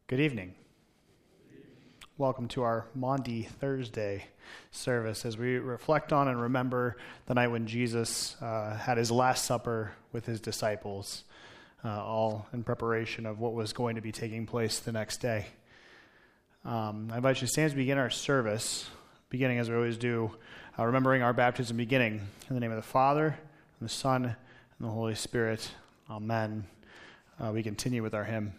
Good evening. Welcome to our Maundy Thursday service as we reflect on and remember the night when Jesus had his Last Supper with his disciples, all in preparation of what was going to be taking place the next day. I invite you to stand as we begin our service, beginning as we always do, remembering our baptism beginning. In the name of the Father, and the Son, and the Holy Spirit. Amen. We continue with our hymn.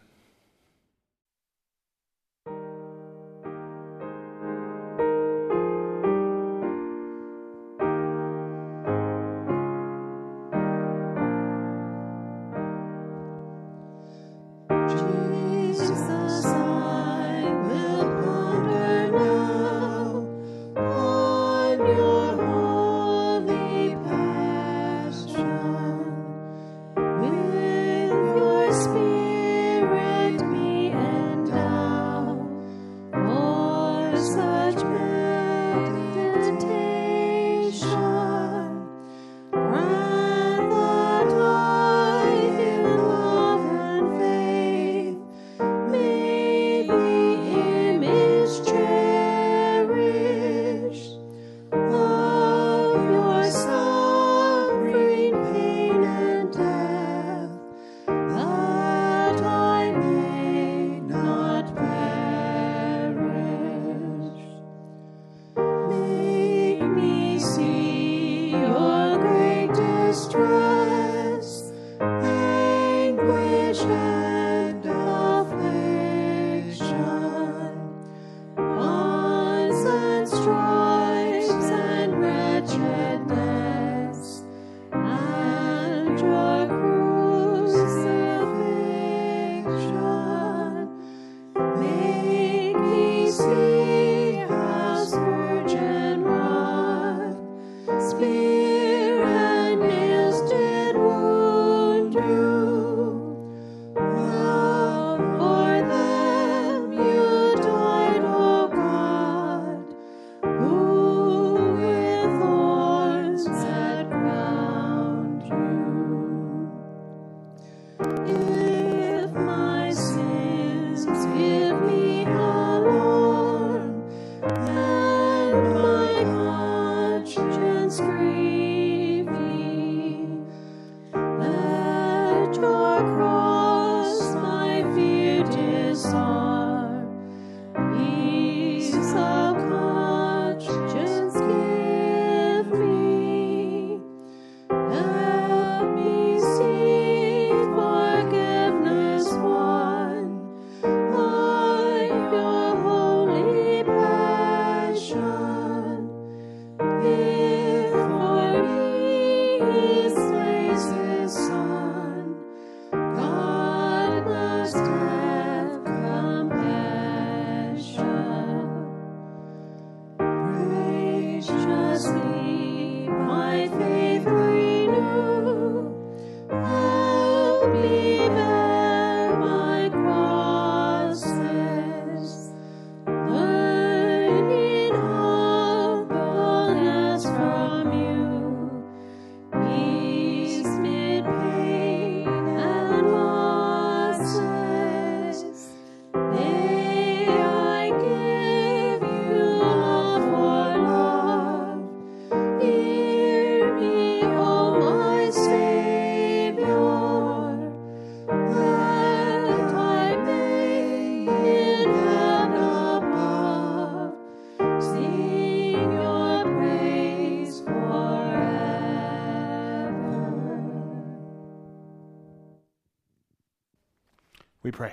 We pray.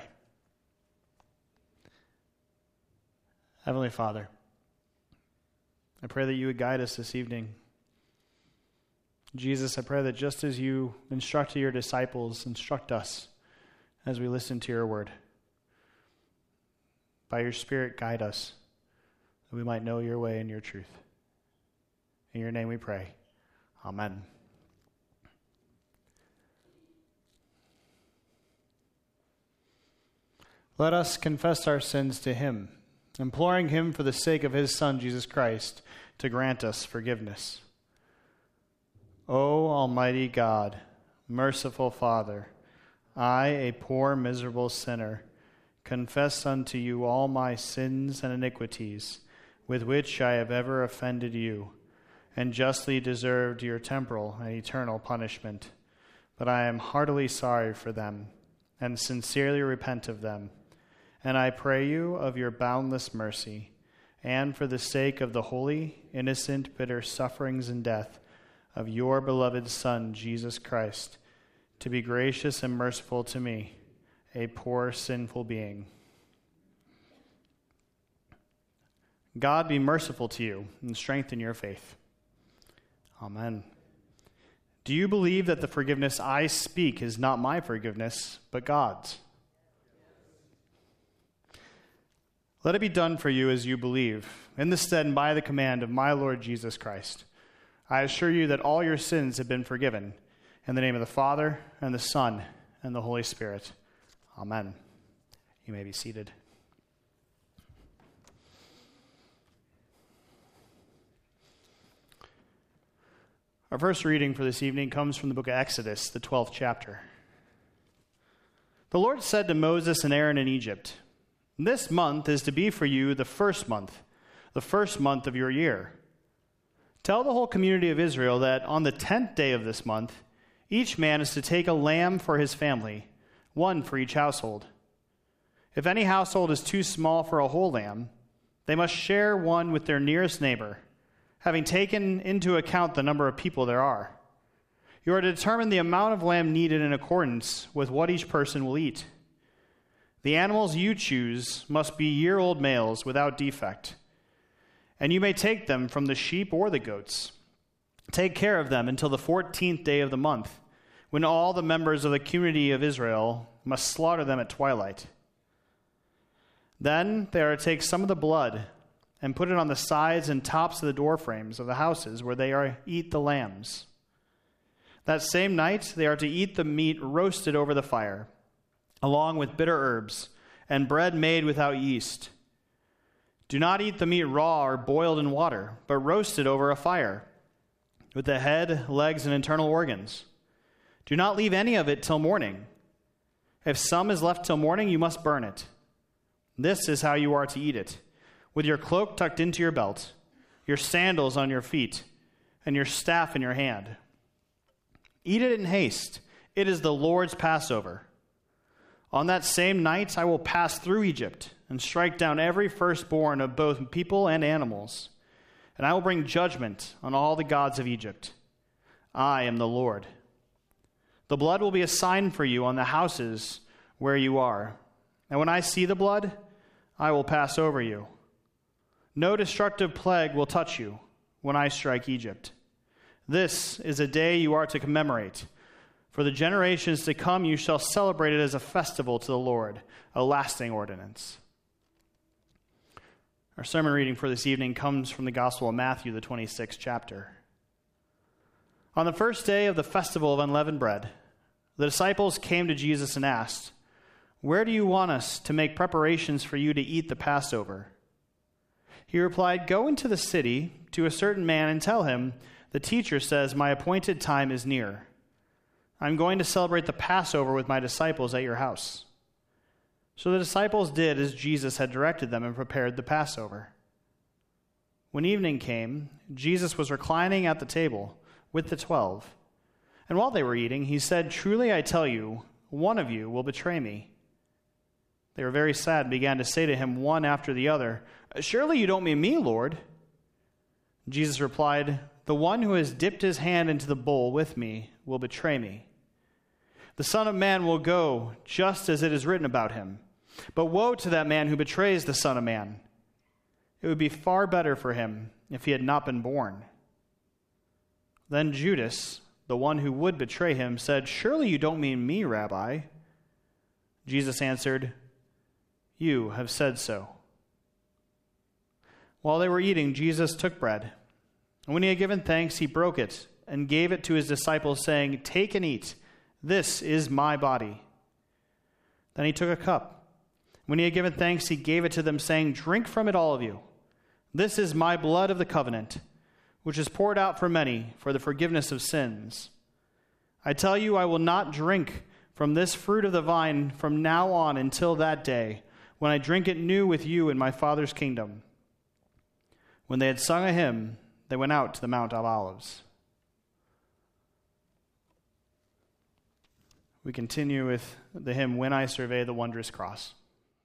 Heavenly Father, I pray that you would guide us this evening. Jesus, I pray that just as you instructed your disciples, instruct us as we listen to your word. By your Spirit, guide us, that we might know your way and your truth. In your name we pray. Amen. Let us confess our sins to him, imploring him for the sake of his Son, Jesus Christ, to grant us forgiveness. O Almighty God, merciful Father, I, a poor, miserable sinner, confess unto you all my sins and iniquities, with which I have ever offended you, and justly deserved your temporal and eternal punishment. But I am heartily sorry for them, and sincerely repent of them. And I pray you of your boundless mercy, and for the sake of the holy, innocent, bitter sufferings and death of your beloved Son, Jesus Christ, to be gracious and merciful to me, a poor, sinful being. God be merciful to you and strengthen your faith. Amen. Do you believe that the forgiveness I speak is not my forgiveness, but God's? Let it be done for you as you believe, in the stead and by the command of my Lord Jesus Christ. I assure you that all your sins have been forgiven, in the name of the Father, and the Son, and the Holy Spirit. Amen. You may be seated. Our first reading for this evening comes from the book of Exodus, the 12th chapter. The Lord said to Moses and Aaron in Egypt, "This month is to be for you the first month of your year. Tell the whole community of Israel that on the 10th day of this month, each man is to take a lamb for his family, one for each household. If any household is too small for a whole lamb, they must share one with their nearest neighbor, having taken into account the number of people there are. You are to determine the amount of lamb needed in accordance with what each person will eat. The animals you choose must be year-old males without defect, and you may take them from the sheep or the goats. Take care of them until the 14th day of the month, when all the members of the community of Israel must slaughter them at twilight. Then they are to take some of the blood and put it on the sides and tops of the door frames of the houses where they are eat the lambs. That same night they are to eat the meat roasted over the fire, along with bitter herbs and bread made without yeast. Do not eat the meat raw or boiled in water, but roasted over a fire, with the head, legs, and internal organs. Do not leave any of it till morning. If some is left till morning, you must burn it. This is how you are to eat it, with your cloak tucked into your belt, your sandals on your feet, and your staff in your hand. Eat it in haste. It is the Lord's Passover. On that same night I will pass through Egypt and strike down every firstborn of both people and animals, and I will bring judgment on all the gods of Egypt. I am the Lord. The blood will be a sign for you on the houses where you are, and when I see the blood, I will pass over you. No destructive plague will touch you when I strike Egypt. This is a day you are to commemorate. For the generations to come, you shall celebrate it as a festival to the Lord, a lasting ordinance." Our sermon reading for this evening comes from the Gospel of Matthew, the 26th chapter. On the first day of the festival of unleavened bread, the disciples came to Jesus and asked, "Where do you want us to make preparations for you to eat the Passover?" He replied, "Go into the city to a certain man and tell him, 'The teacher says, my appointed time is near. I'm going to celebrate the Passover with my disciples at your house.'" So the disciples did as Jesus had directed them and prepared the Passover. When evening came, Jesus was reclining at the table with the 12. And while they were eating, he said, "Truly I tell you, one of you will betray me." They were very sad and began to say to him one after the other, "Surely you don't mean me, Lord?" Jesus replied, "The one who has dipped his hand into the bowl with me will betray me. The Son of Man will go just as it is written about him. But woe to that man who betrays the Son of Man. It would be far better for him if he had not been born." Then Judas, the one who would betray him, said, "Surely you don't mean me, Rabbi?" Jesus answered, "You have said so." While they were eating, Jesus took bread, and when he had given thanks, he broke it and gave it to his disciples, saying, "Take and eat. This is my body." Then he took a cup. When he had given thanks, he gave it to them, saying, "Drink from it, all of you. This is my blood of the covenant, which is poured out for many for the forgiveness of sins. I tell you, I will not drink from this fruit of the vine from now on until that day, when I drink it new with you in my Father's kingdom." When they had sung a hymn, they went out to the Mount of Olives. We continue with the hymn, "When I Survey the Wondrous Cross."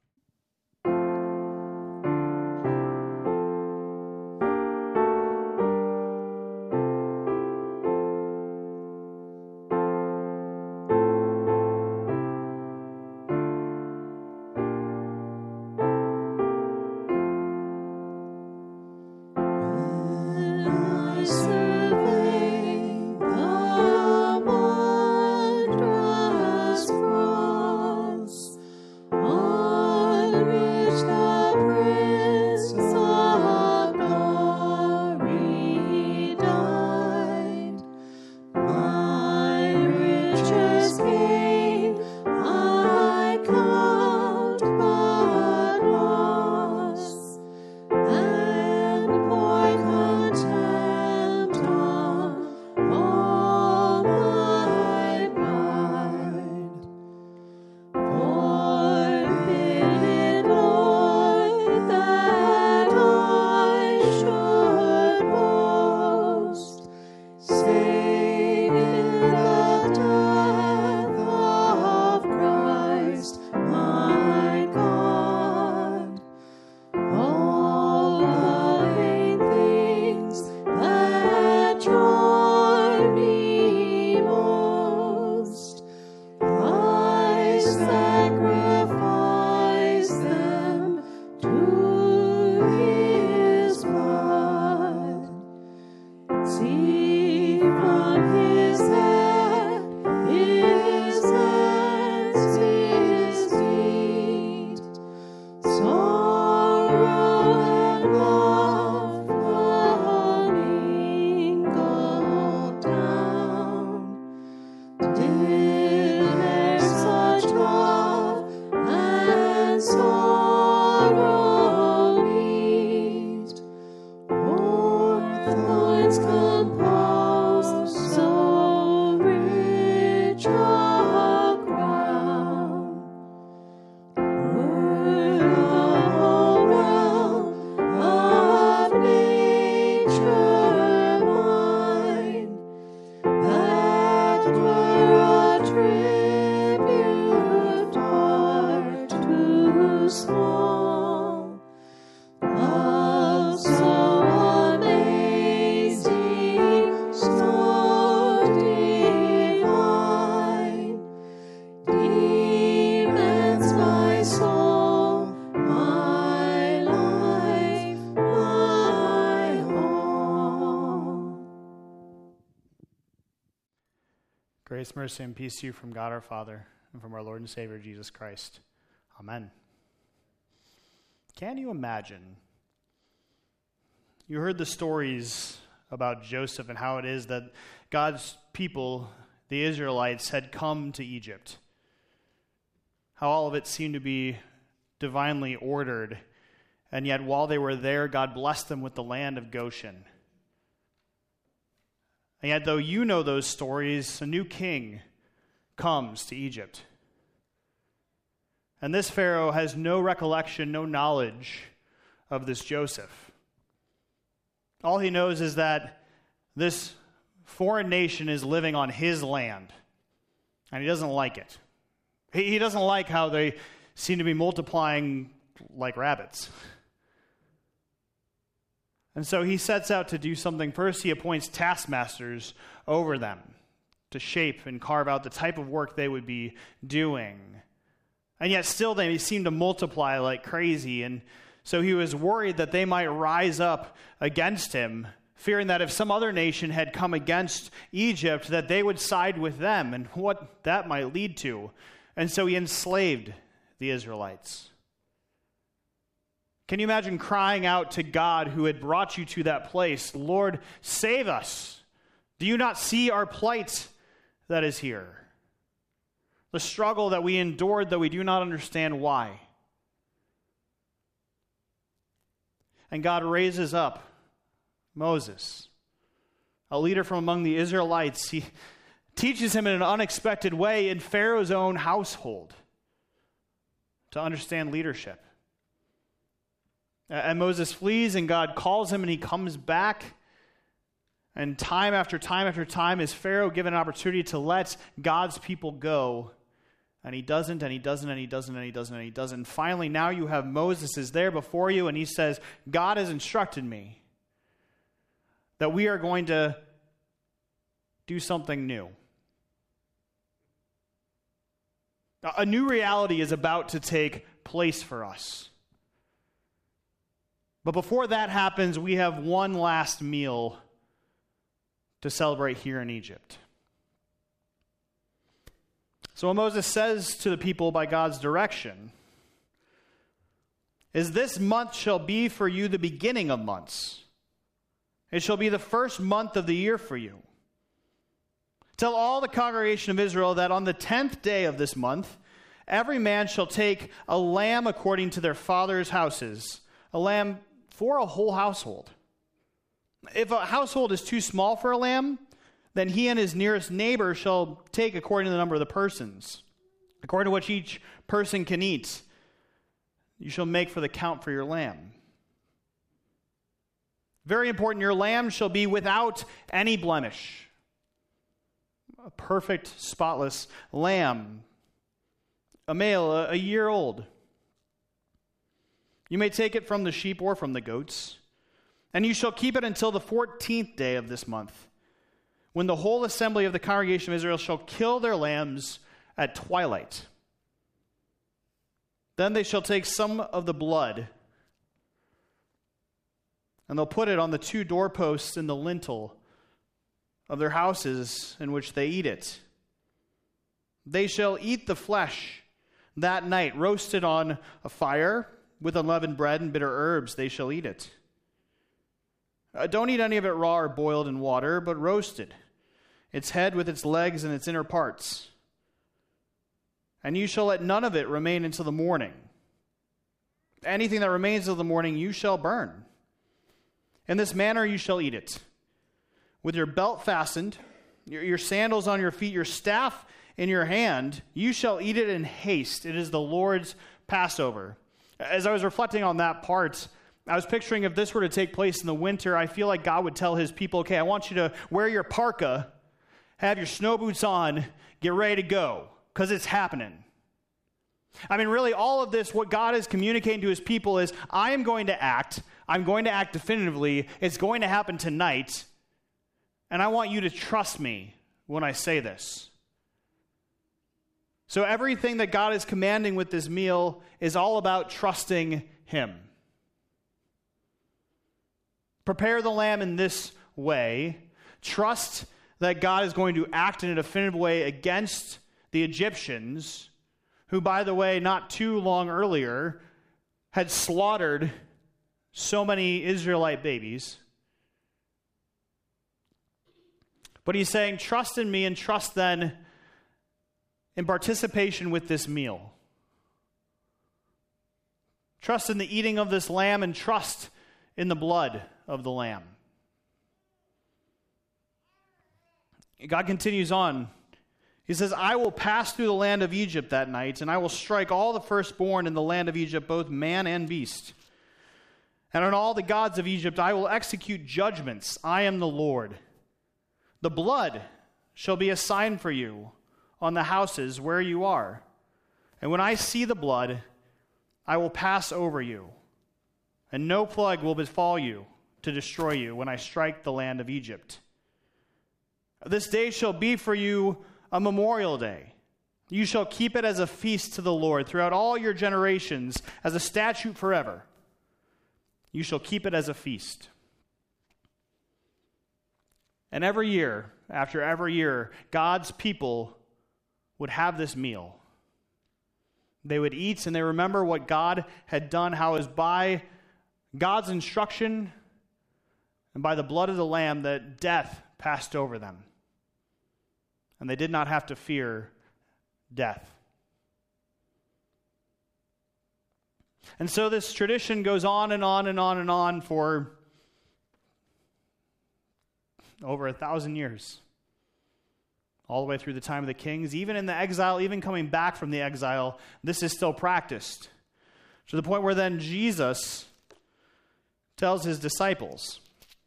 Grace, mercy, and peace to you from God our Father and from our Lord and Savior Jesus Christ. Amen. Can you imagine? You heard the stories about Joseph and how it is that God's people, the Israelites, had come to Egypt. How all of it seemed to be divinely ordered, and yet while they were there, God blessed them with the land of Goshen. And yet, though you know those stories, a new king comes to Egypt. And this Pharaoh has no recollection, no knowledge of this Joseph. All he knows is that this foreign nation is living on his land, and he doesn't like it. He doesn't like how they seem to be multiplying like rabbits. And so he sets out to do something. First, he appoints taskmasters over them to shape and carve out the type of work they would be doing. And yet still they seem to multiply like crazy. And so he was worried that they might rise up against him, fearing that if some other nation had come against Egypt, that they would side with them and what that might lead to. And so he enslaved the Israelites. Can you imagine crying out to God who had brought you to that place, "Lord, save us. Do you not see our plight that is here? The struggle that we endured that we do not understand why." And God raises up Moses, a leader from among the Israelites. He teaches him in an unexpected way in Pharaoh's own household to understand leadership. And Moses flees, and God calls him, and he comes back. And time after time after time is Pharaoh given an opportunity to let God's people go. And he doesn't, and he doesn't, and he doesn't, and he doesn't, and he doesn't. And finally, now you have Moses is there before you, and he says, God has instructed me that we are going to do something new. A new reality is about to take place for us. But before that happens, we have one last meal to celebrate here in Egypt. So what Moses says to the people by God's direction is, this month shall be for you the beginning of months. It shall be the first month of the year for you. Tell all the congregation of Israel that on the 10th day of this month, every man shall take a lamb according to their father's houses, a lamb for a whole household. If a household is too small for a lamb, then he and his nearest neighbor shall take according to the number of the persons, according to which each person can eat. You shall make for the count for your lamb. Very important, your lamb shall be without any blemish. A perfect, spotless lamb. A male, a year old. You may take it from the sheep or from the goats, and you shall keep it until the 14th day of this month, when the whole assembly of the congregation of Israel shall kill their lambs at twilight. Then they shall take some of the blood, and they'll put it on the 2 doorposts in the lintel of their houses in which they eat it. They shall eat the flesh that night, roasted on a fire, with unleavened bread and bitter herbs they shall eat it. Don't eat any of it raw or boiled in water, but roasted, its head with its legs and its inner parts. And you shall let none of it remain until the morning. Anything that remains until the morning you shall burn. In this manner you shall eat it, with your belt fastened, your sandals on your feet, your staff in your hand. You shall eat it in haste. It is the Lord's Passover. As I was reflecting on that part, I was picturing if this were to take place in the winter, I feel like God would tell his people, okay, I want you to wear your parka, have your snow boots on, get ready to go, because it's happening. I mean, really, all of this, what God is communicating to his people is, I am going to act. I'm going to act definitively. It's going to happen tonight, and I want you to trust me when I say this. So everything that God is commanding with this meal is all about trusting him. Prepare the lamb in this way. Trust that God is going to act in a definitive way against the Egyptians, who, by the way, not too long earlier, had slaughtered so many Israelite babies. But he's saying, trust in me, and trust then in participation with this meal. Trust in the eating of this lamb, and trust in the blood of the lamb. God continues on. He says, I will pass through the land of Egypt that night, and I will strike all the firstborn in the land of Egypt, both man and beast. And on all the gods of Egypt I will execute judgments. I am the Lord. The blood shall be a sign for you on the houses where you are. And when I see the blood, I will pass over you, and no plague will befall you to destroy you when I strike the land of Egypt. This day shall be for you a memorial day. You shall keep it as a feast to the Lord throughout all your generations, as a statute forever. You shall keep it as a feast. And every year, after every year, God's people would have this meal. They would eat, and they remember what God had done, how it was by God's instruction and by the blood of the Lamb that death passed over them. And they did not have to fear death. And so this tradition goes on and on and on and on for over 1,000 years. all the way through the time of the kings. Even in the exile, even coming back from the exile, this is still practiced. To the point where then Jesus tells his disciples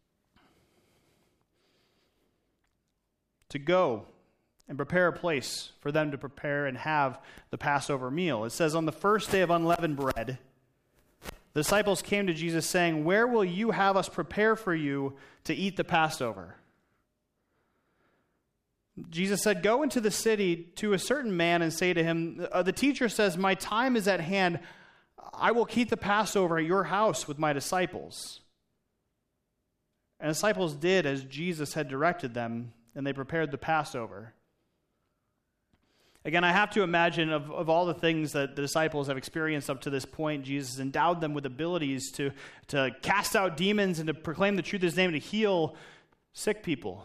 to go and prepare a place for them to prepare and have the Passover meal. It says, on the first day of unleavened bread, the disciples came to Jesus saying, "Where will you have us prepare for you to eat the Passover?" Jesus said, "Go into the city to a certain man and say to him, the teacher says, my time is at hand. I will keep the Passover at your house with my disciples." And the disciples did as Jesus had directed them, and they prepared the Passover. Again, I have to imagine of all the things that the disciples have experienced up to this point, Jesus endowed them with abilities to cast out demons and to proclaim the truth of his name and to heal sick people.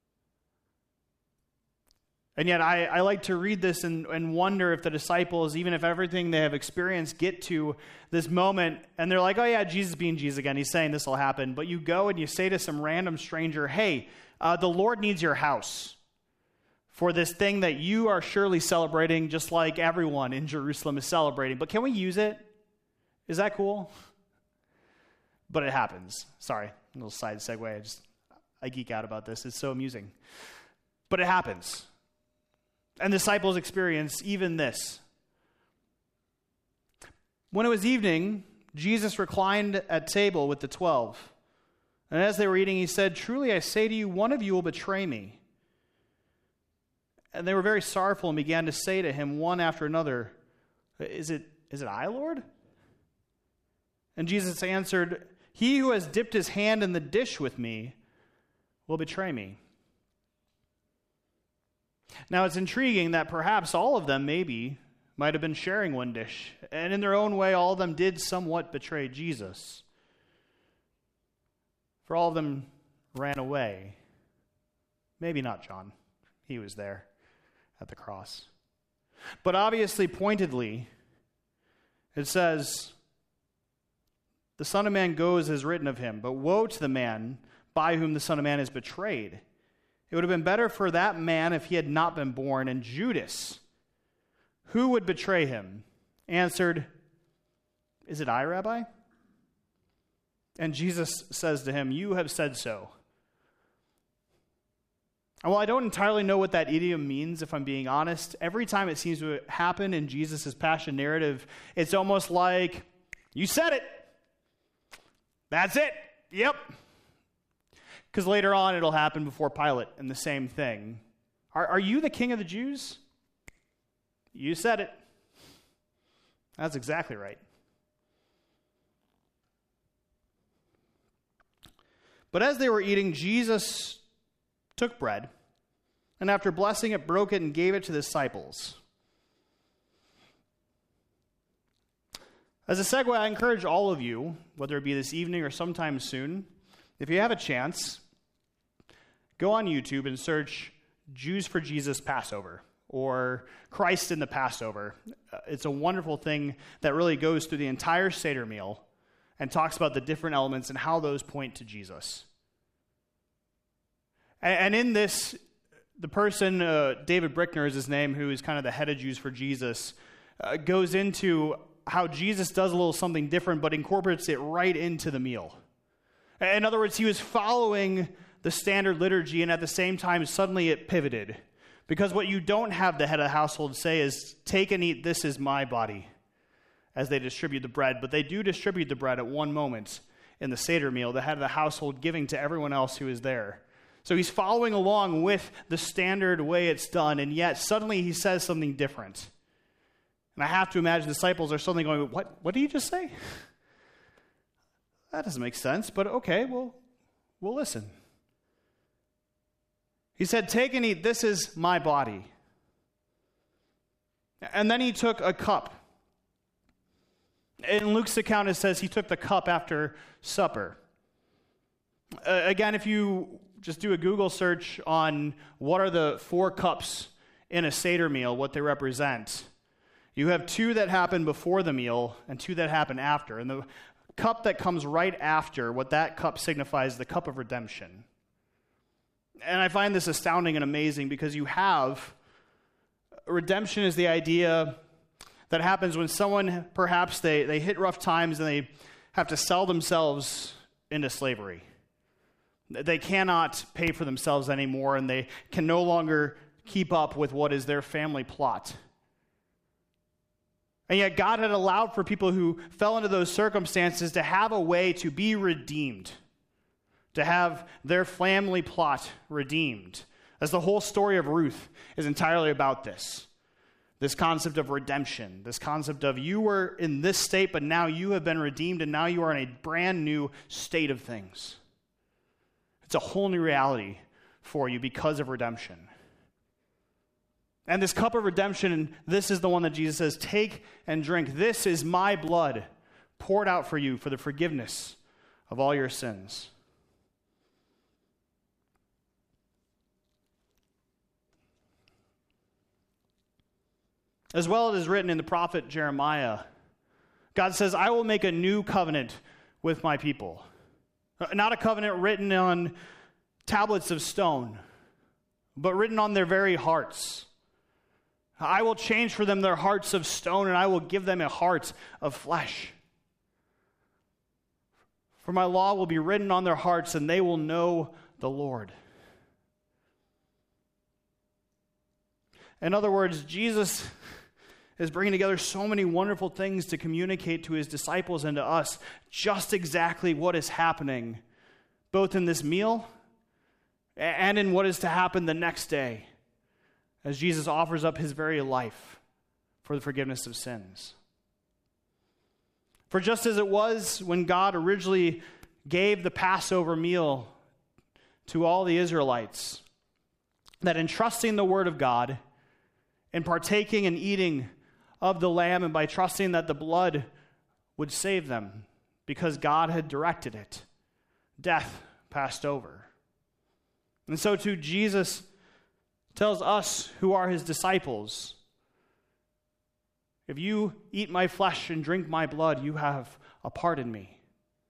And yet I like to read this and wonder if the disciples, even if everything they have experienced, get to this moment and they're like, oh yeah, Jesus being Jesus again, he's saying this will happen. But you go and you say to some random stranger, hey, the Lord needs your house for this thing that you are surely celebrating just like everyone in Jerusalem is celebrating. But can we use it? Is that cool? But it happens. Sorry, a little side segue. I geek out about this. It's so amusing. But it happens. And the disciples experience even this. When it was evening, Jesus reclined at table with the 12. And as they were eating, he said, "Truly I say to you, one of you will betray me." And they were very sorrowful and began to say to him one after another, Is it I, Lord? And Jesus answered, "He who has dipped his hand in the dish with me will betray me." Now it's intriguing that perhaps all of them might have been sharing one dish. And in their own way, all of them did somewhat betray Jesus. For all of them ran away. Maybe not John. He was there at the cross. But obviously, pointedly, it says, "The Son of Man goes as written of him, but woe to the man by whom the Son of Man is betrayed. It would have been better for that man if he had not been born." And Judas, who would betray him, answered, "Is it I, Rabbi?" And Jesus says to him, "You have said so." And while I don't entirely know what that idiom means, if I'm being honest, every time it seems to happen in Jesus' passion narrative, it's almost like, you said it. That's it. Yep. Because later on it'll happen before Pilate and the same thing. Are you the king of the Jews? You said it. That's exactly right. But as they were eating, Jesus took bread, and after blessing it, broke it and gave it to the disciples. As a segue, I encourage all of you, whether it be this evening or sometime soon, if you have a chance, go on YouTube and search Jews for Jesus Passover or Christ in the Passover. It's a wonderful thing that really goes through the entire Seder meal and talks about the different elements and how those point to Jesus. And in this, the person, David Brickner is his name, who is kind of the head of Jews for Jesus, goes into how Jesus does a little something different, but incorporates it right into the meal. In other words, he was following the standard liturgy, and at the same time, suddenly it pivoted. Because what you don't have the head of the household say is, "Take and eat, this is my body," as they distribute the bread. But they do distribute the bread at one moment in the Seder meal, the head of the household giving to everyone else who is there. So he's following along with the standard way it's done, and yet suddenly he says something different. And I have to imagine the disciples are suddenly going, What did he just say? That doesn't make sense, but okay, we'll listen. He said, "Take and eat, this is my body." And then he took a cup. In Luke's account, it says he took the cup after supper. Again, if you just do a Google search on what are the 4 cups in a Seder meal, what they represent, you have 2 that happen before the meal and 2 that happen after. And the cup that comes right after, what that cup signifies, the cup of redemption. And I find this astounding and amazing because redemption is the idea that happens when someone, perhaps they hit rough times and they have to sell themselves into slavery. They cannot pay for themselves anymore, and they can no longer keep up with what is their family plot. And yet God had allowed for people who fell into those circumstances to have a way to be redeemed, to have their family plot redeemed. As the whole story of Ruth is entirely about this concept of redemption, this concept of you were in this state, but now you have been redeemed, and now you are in a brand new state of things. It's a whole new reality for you because of redemption. And this cup of redemption, this is the one that Jesus says, take and drink. This is my blood poured out for you for the forgiveness of all your sins. As well, it is written in the prophet Jeremiah, God says, I will make a new covenant with my people. Not a covenant written on tablets of stone, but written on their very hearts. I will change for them their hearts of stone, and I will give them a heart of flesh. For my law will be written on their hearts, and they will know the Lord. In other words, Jesus is bringing together so many wonderful things to communicate to his disciples and to us just exactly what is happening, both in this meal and in what is to happen the next day, as Jesus offers up his very life for the forgiveness of sins. For just as it was when God originally gave the Passover meal to all the Israelites, that in trusting the word of God and partaking and eating of the lamb, and by trusting that the blood would save them because God had directed it, death passed over. And so too, Jesus tells us who are his disciples, if you eat my flesh and drink my blood, you have a part in me.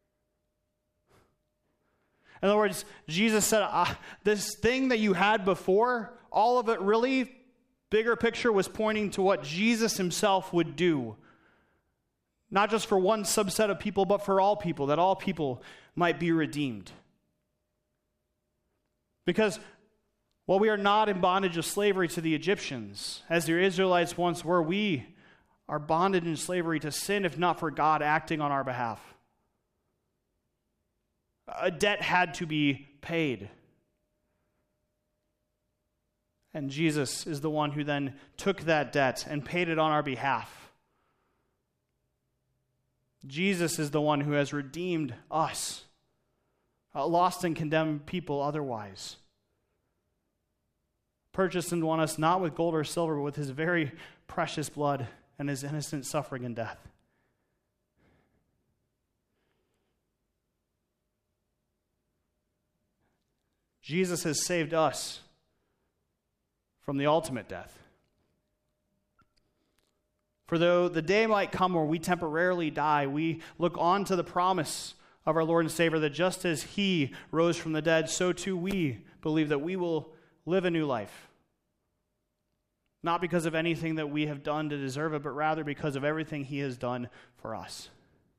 In other words, Jesus said, this thing that you had before, all of it really, bigger picture, was pointing to what Jesus himself would do. Not just for one subset of people, but for all people, that all people might be redeemed. Because while we are not in bondage of slavery to the Egyptians, as the Israelites once were, we are bonded in slavery to sin, if not for God acting on our behalf. A debt had to be paid. And Jesus is the one who then took that debt and paid it on our behalf. Jesus is the one who has redeemed us, lost and condemned people otherwise. Purchased and won us not with gold or silver, but with his very precious blood and his innocent suffering and death. Jesus has saved us from the ultimate death. For though the day might come where we temporarily die, we look on to the promise of our Lord and Savior that just as he rose from the dead, so too we believe that we will live a new life. Not because of anything that we have done to deserve it, but rather because of everything he has done for us.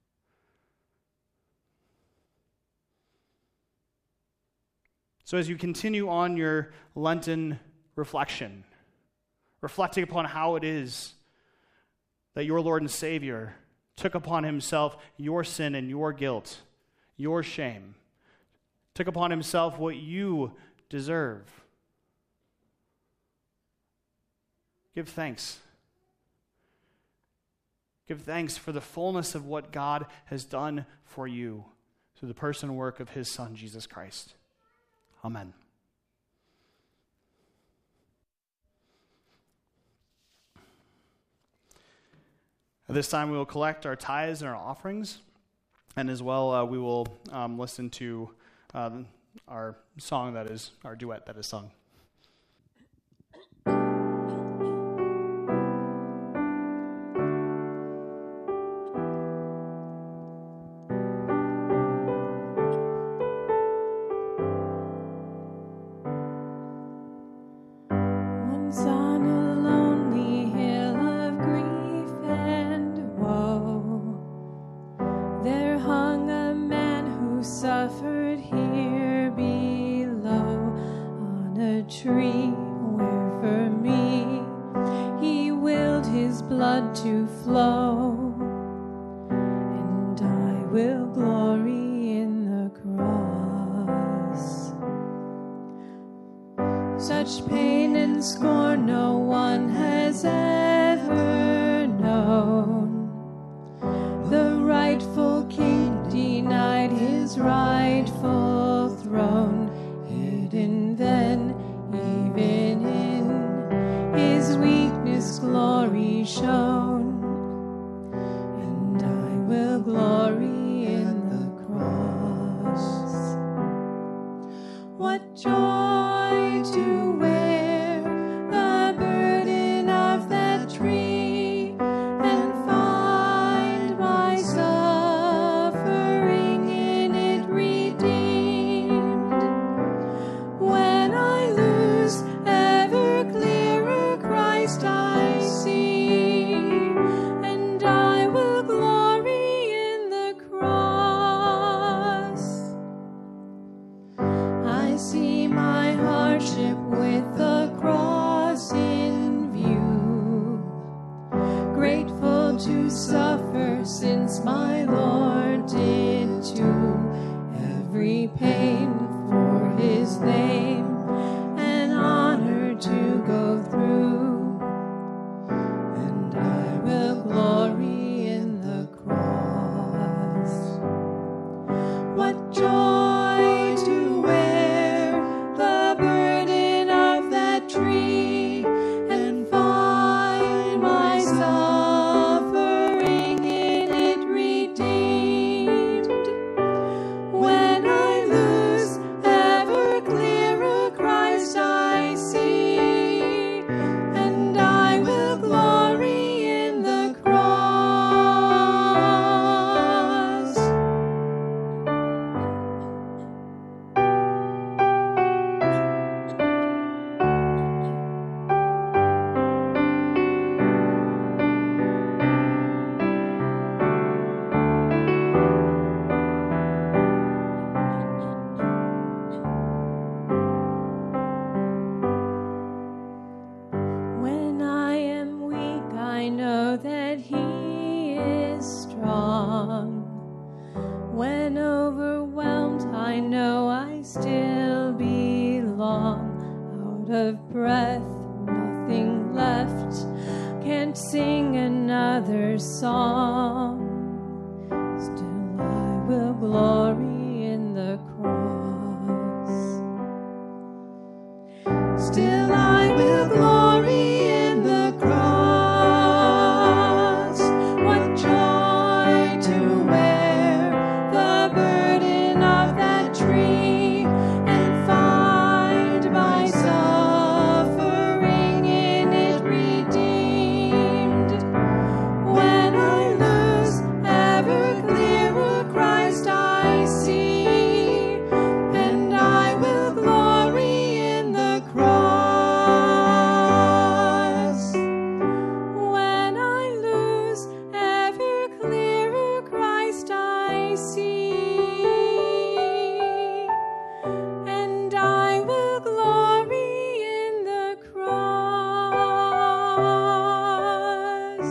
So as you continue on your Lenten reflection, reflecting upon how it is that your Lord and Savior took upon himself your sin and your guilt, your shame, took upon himself what you deserve. Give thanks. Give thanks for the fullness of what God has done for you through the person and work of his Son, Jesus Christ. Amen. At this time, we will collect our tithes and our offerings, and as well, we will listen to our song that is, our duet that is sung. tree, where for me he willed his blood to flow, and I will glory in the cross. Such pain and scorn no one has ever known. The rightful king denied his rightful throne, hidden then, even in his weakness, glory shone, and I will glory in the cross. What joy to wear the burden of that tree and find my suffering in it redeemed. When I lose ever clearer Christ I see, and I will glory in the cross. I see my hardship with the cross in view, grateful to suffer since my Lord did too. Every pain for his name, an honor to go through, and I will glory in the cross. What joy to wear the burden of that tree and find my suffering in it redeemed. When I lose ever clearer Christ I see, and I will glory in the cross. When I am weak, I know that he is strong. When overwhelmed, I know I still belong. Out of breath, nothing left, can't sing another song. Still I will glory in the cross. Still I will glory in the cross. What joy to wear the burden of that tree and find my suffering in it redeemed. When I lose ever clearer Christ I see, and I will glory in the cross. When I lose ever clearer Christ I see, and I will glory in the cross.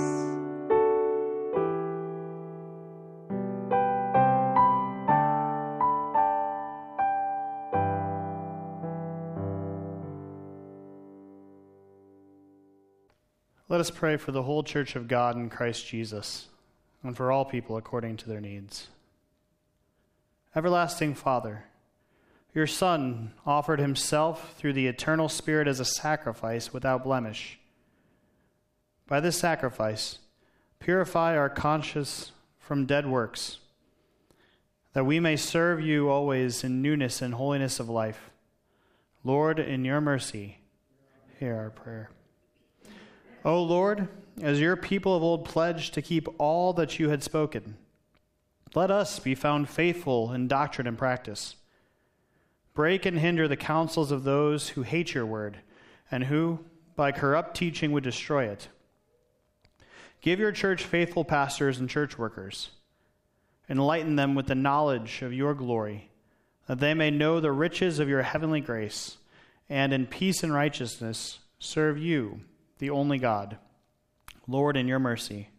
Let us pray for the whole church of God in Christ Jesus, and for all people according to their needs. Everlasting Father, your Son offered himself through the eternal Spirit as a sacrifice without blemish. By this sacrifice, purify our conscience from dead works, that we may serve you always in newness and holiness of life. Lord, in your mercy, hear our prayer. O Lord, as your people of old pledged to keep all that you had spoken, let us be found faithful in doctrine and practice. Break and hinder the counsels of those who hate your word, and who, by corrupt teaching, would destroy it. Give your church faithful pastors and church workers. Enlighten them with the knowledge of your glory, that they may know the riches of your heavenly grace and in peace and righteousness serve you, the only God. Lord, in your mercy.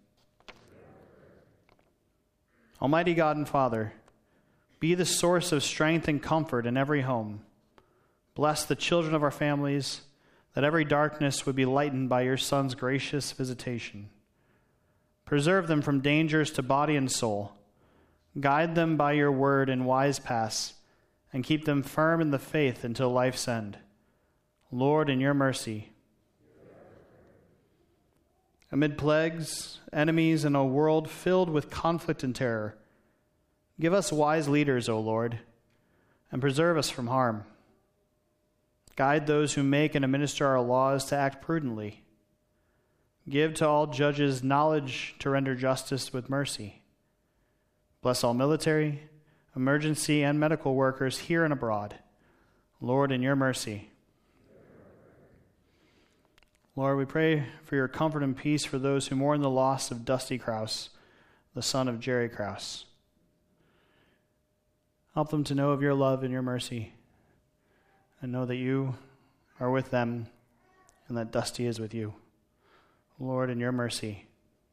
Almighty God and Father, be the source of strength and comfort in every home. Bless the children of our families, that every darkness would be lightened by your Son's gracious visitation. Preserve them from dangers to body and soul. Guide them by your word in wise paths, and keep them firm in the faith until life's end. Lord, in your mercy. Amid plagues, enemies, and a world filled with conflict and terror, give us wise leaders, O Lord, and preserve us from harm. Guide those who make and administer our laws to act prudently. Give to all judges knowledge to render justice with mercy. Bless all military, emergency, and medical workers here and abroad. Lord, in your mercy. Lord, we pray for your comfort and peace for those who mourn the loss of Dusty Kraus, the son of Jerry Kraus. Help them to know of your love and your mercy, and know that you are with them and that Dusty is with you. Lord, in your mercy.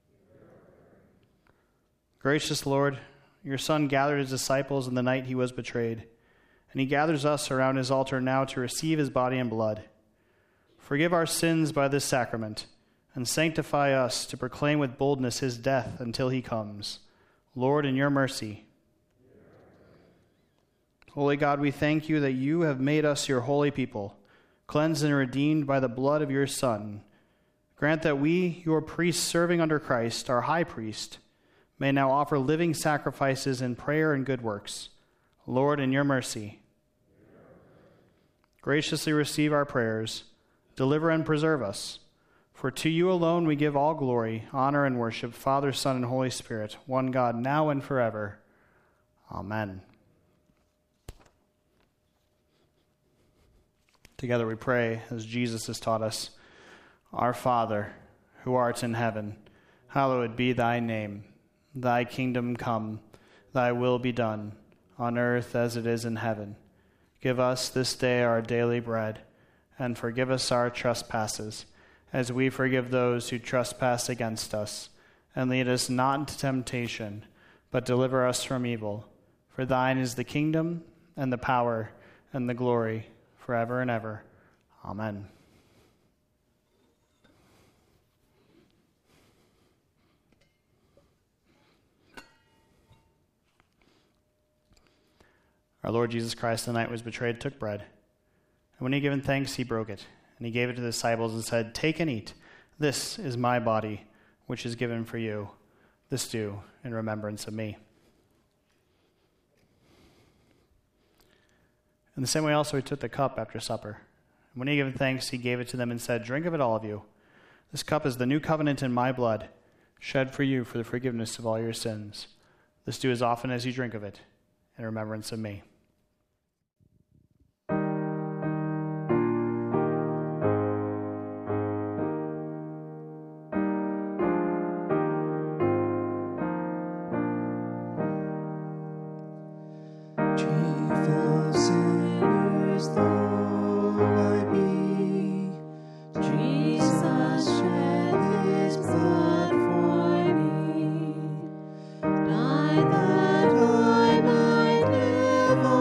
Gracious Lord, your Son gathered his disciples in the night he was betrayed, and he gathers us around his altar now to receive his body and blood. Forgive our sins by this sacrament, and sanctify us to proclaim with boldness his death until he comes. Lord, in your mercy. Holy God, we thank you that you have made us your holy people, cleansed and redeemed by the blood of your Son. Grant that we, your priests serving under Christ, our high priest, may now offer living sacrifices in prayer and good works. Lord, in your mercy. Graciously receive our prayers. Deliver and preserve us. For to you alone we give all glory, honor, and worship, Father, Son, and Holy Spirit, one God, now and forever. Amen. Together we pray, as Jesus has taught us, Our Father, who art in heaven, hallowed be thy name. Thy kingdom come, thy will be done, on earth as it is in heaven. Give us this day our daily bread, and forgive us our trespasses, as we forgive those who trespass against us. And lead us not into temptation, but deliver us from evil. For thine is the kingdom, and the power, and the glory, forever and ever. Amen. Our Lord Jesus Christ, the night was betrayed, took bread. And when he had given thanks, he broke it. And he gave it to the disciples and said, Take and eat. This is my body, which is given for you. This do in remembrance of me. In the same way also he took the cup after supper. And when he had given thanks, he gave it to them and said, Drink of it, all of you. This cup is the new covenant in my blood, shed for you for the forgiveness of all your sins. This do as often as you drink of it in remembrance of me. That I might live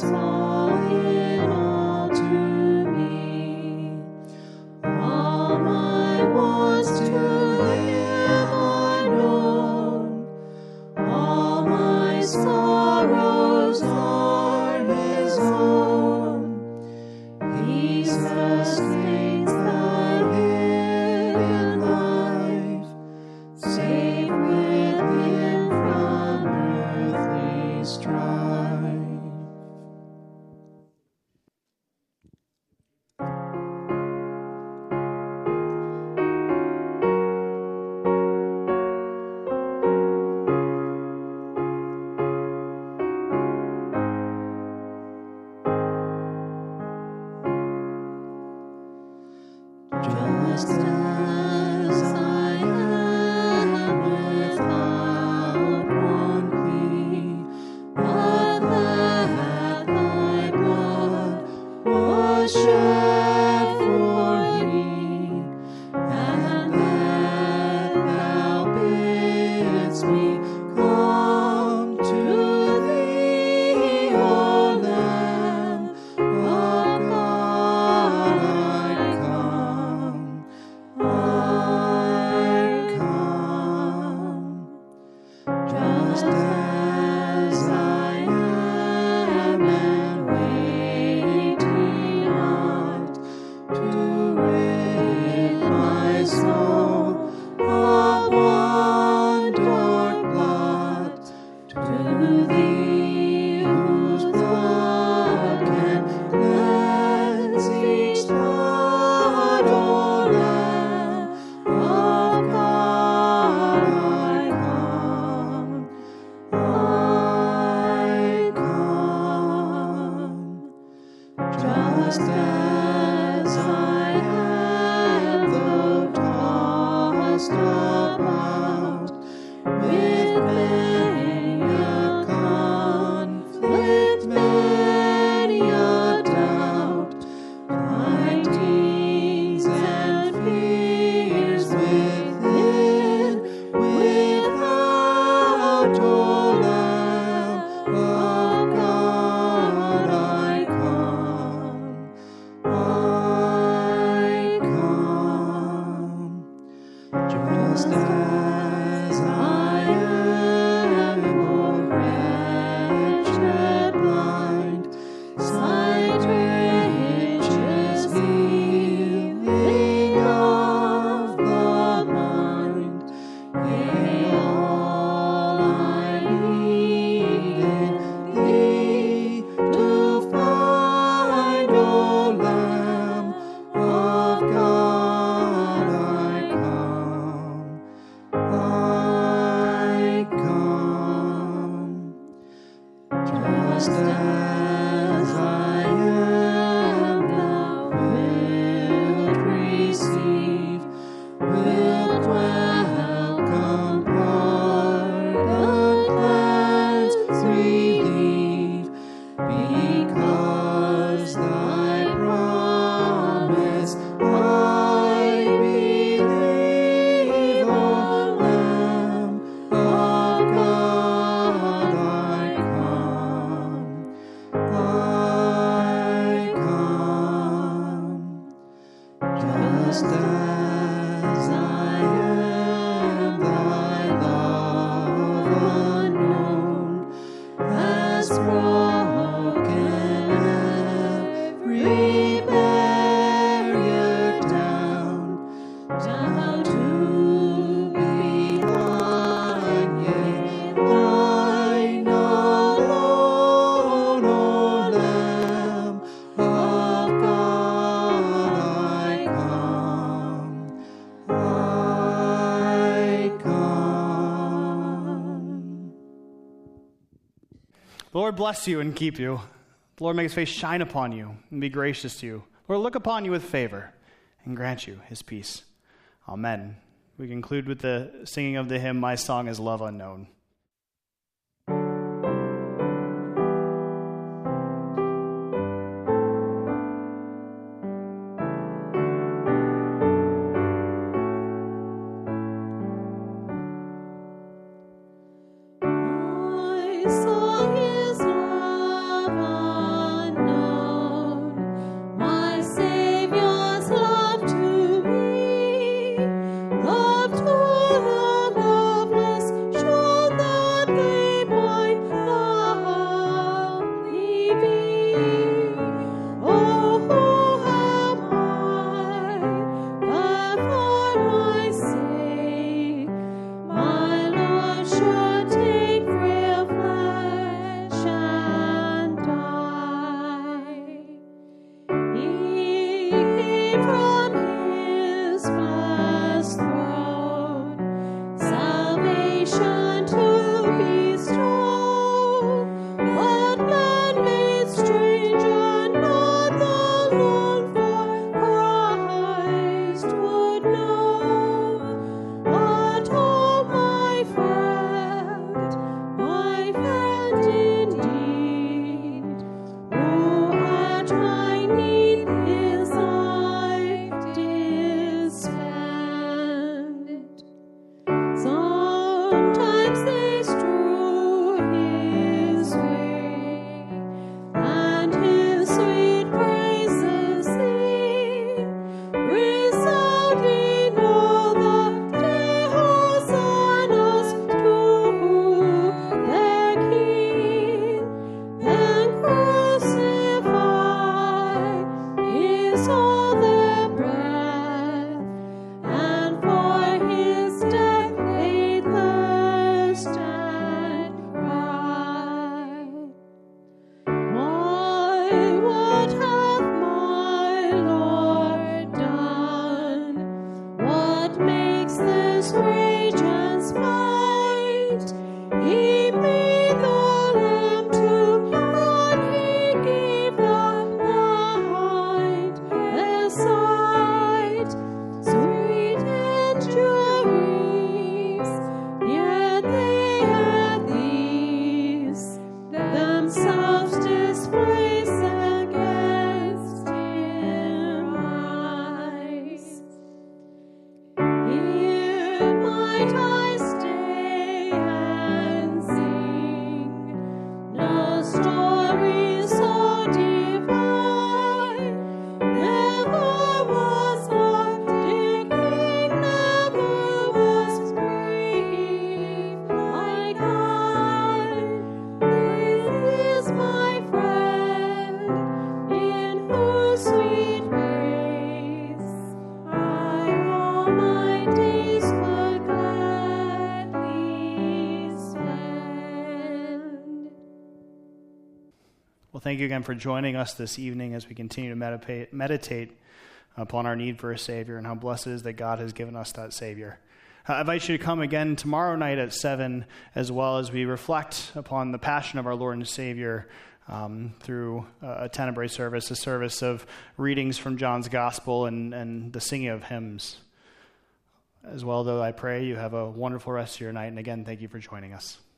The Lord bless you and keep you. The Lord make his face shine upon you and be gracious to you. The Lord look upon you with favor and grant you his peace. Amen. We conclude with the singing of the hymn, My Song is Love Unknown. My song is love place against him rise. Here might I stay and sing, no story so divine, never was heart aching, never was grief like I. This is my friend, in whose sweet grace I all my days would gladly spend. Well, thank you again for joining us this evening as we continue to meditate upon our need for a Savior and how blessed it is that God has given us that Savior. I invite you to come again tomorrow night at 7, as well as we reflect upon the passion of our Lord and Savior through a tenebrae service, a service of readings from John's Gospel and the singing of hymns. As well, though, I pray you have a wonderful rest of your night, and again, thank you for joining us.